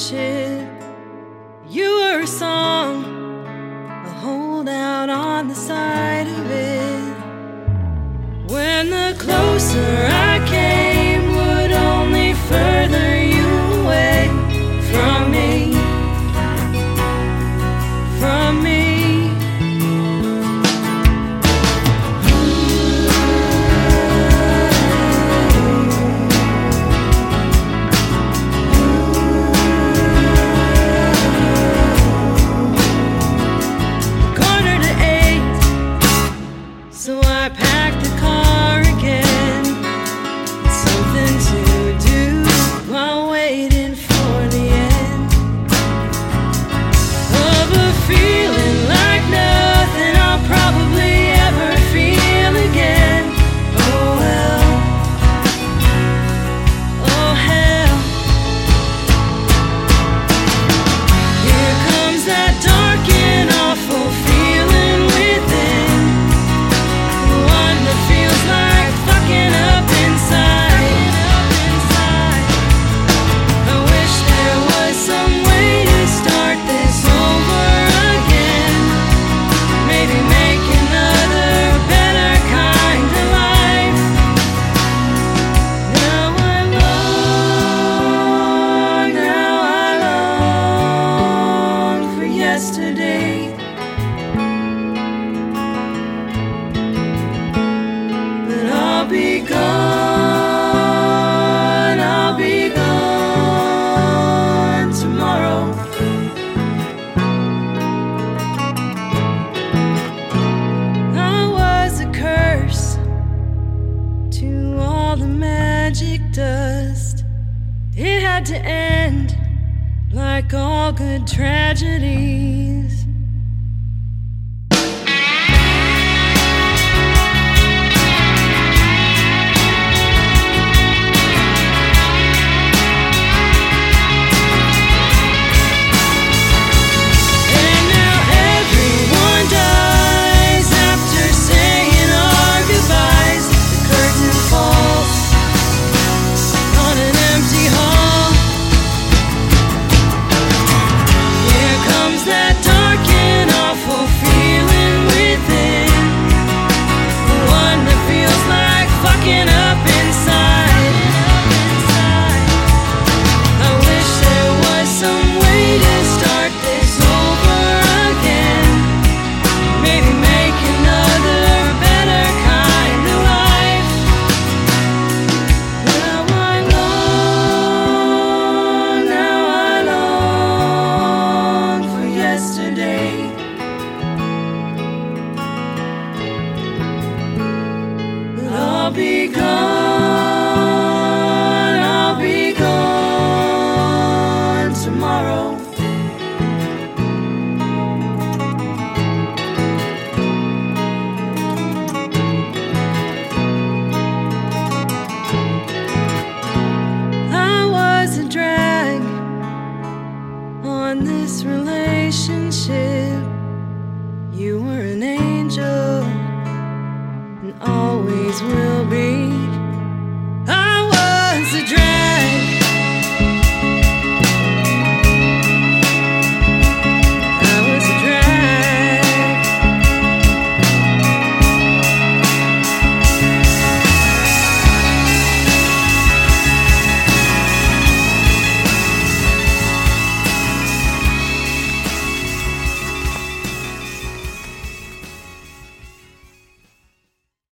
relationship. You were a song, a holdout on the side of it. When the closer I came, would only further you away from me, from me. So I packed the car again. It's something to do while waiting for the end of a feeling like nothing I'll probably ever feel again. Oh well, oh hell. Here comes that dark and awful feeling within. Feels like fucking up inside. I wish there was some way to start this over again. Maybe make another better kind of life. Now I long for yesterday. I'll be gone tomorrow. I was a curse to all the magic dust. It had to end like all good tragedies. I'll be gone tomorrow. I was a drag on this relationship. You were an angel and always will.